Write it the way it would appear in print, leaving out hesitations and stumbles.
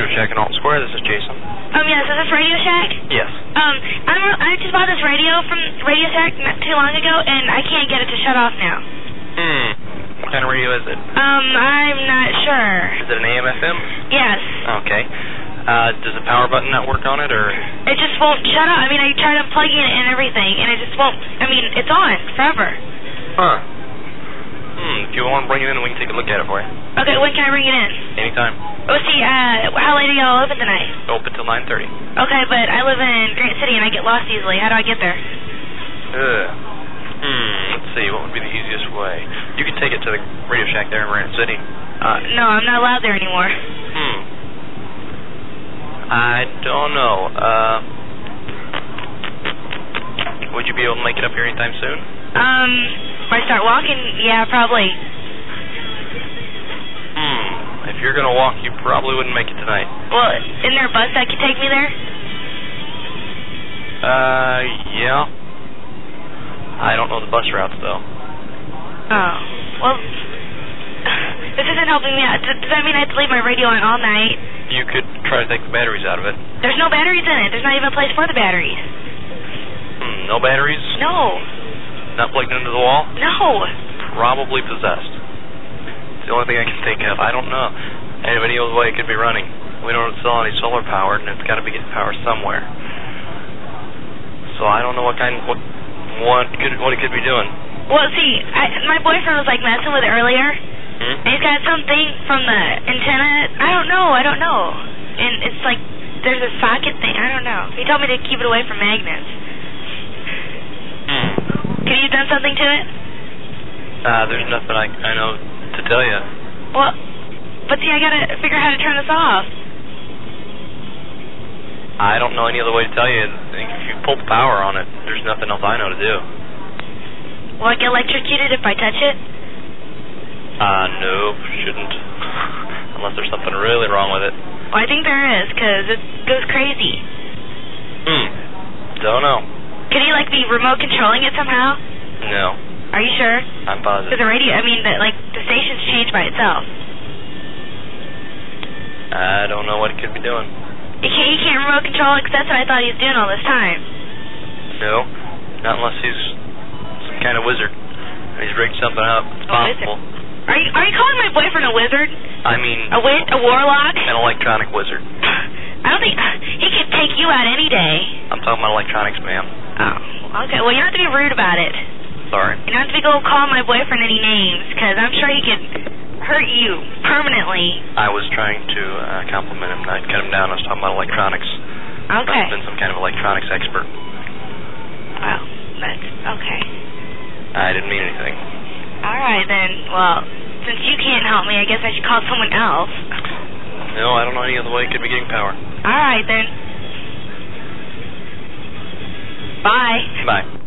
Shack in Alton Square. This is Jason. Yes, is this Radio Shack? Yes. I just bought this radio from Radio Shack not too long ago, and I can't get it to shut off now. What kind of radio is it? I'm not sure. Is it an AM, FM? Yes. Okay. Does the power button not work on it, or? It just won't shut off. I mean, I tried unplugging it and everything, and it just won't. I mean, it's on forever. Huh. If you want to bring it in, we can take a look at it for you. Okay, when can I bring it in? Anytime. Oh, see, how late are y'all open tonight? Open till 9:30. Okay, but I live in Grant City and I get lost easily. How do I get there? Let's see, what would be the easiest way? You can take it to the Radio Shack there in Grant City. No, I'm not allowed there anymore. I don't know. Would you be able to make it up here anytime soon? If I start walking, yeah, probably. If you're going to walk, you probably wouldn't make it tonight. Well, isn't there a bus that could take me there? Yeah. I don't know the bus routes, though. Oh. Well, this isn't helping me out. Does that mean I have to leave my radio on all night? You could try to take the batteries out of it. There's no batteries in it. There's not even a place for the batteries. No batteries? No. Not plugged into the wall? No. Probably possessed. It's the only thing I can think of. I don't know. Any other way it could be running. We don't sell any solar power, and it's got to be getting power somewhere. So I don't know what it could be doing. Well, see, my boyfriend was like messing with it earlier, and he's got something from the antenna. I don't know, and it's like there's a socket thing. I don't know. He told me to keep it away from magnets. Could you have done something to it? There's nothing I know to tell you. Well, but see, I gotta figure out how to turn this off. I don't know any other way to tell you. If you pull the power on it, there's nothing else I know to do. Will I get electrocuted if I touch it? No, shouldn't. Unless there's something really wrong with it. Well, I think there is, because it goes crazy. Don't know. Could he, be remote controlling it somehow? No. Are you sure? I'm positive. Because the radio, the station's changed by itself. I don't know what it could be doing. He can't remote control it, because that's what I thought he was doing all this time. No, not unless he's some kind of wizard. He's rigged something up. It's possible. Are you calling my boyfriend a wizard? I mean... A warlock? An electronic wizard. I don't think... He could take you out any day. I'm talking about electronics, ma'am. Oh, okay. Well, you don't have to be rude about it. Sorry. You don't have to go call my boyfriend any names, because I'm sure he could hurt you permanently. I was trying to compliment him, not cut him down. I was talking about electronics. Okay. Must have been some kind of electronics expert. Well, that's okay. I didn't mean anything. All right, then. Well, since you can't help me, I guess I should call someone else. No, I don't know any other way it could be getting power. All right, then. Bye. Bye.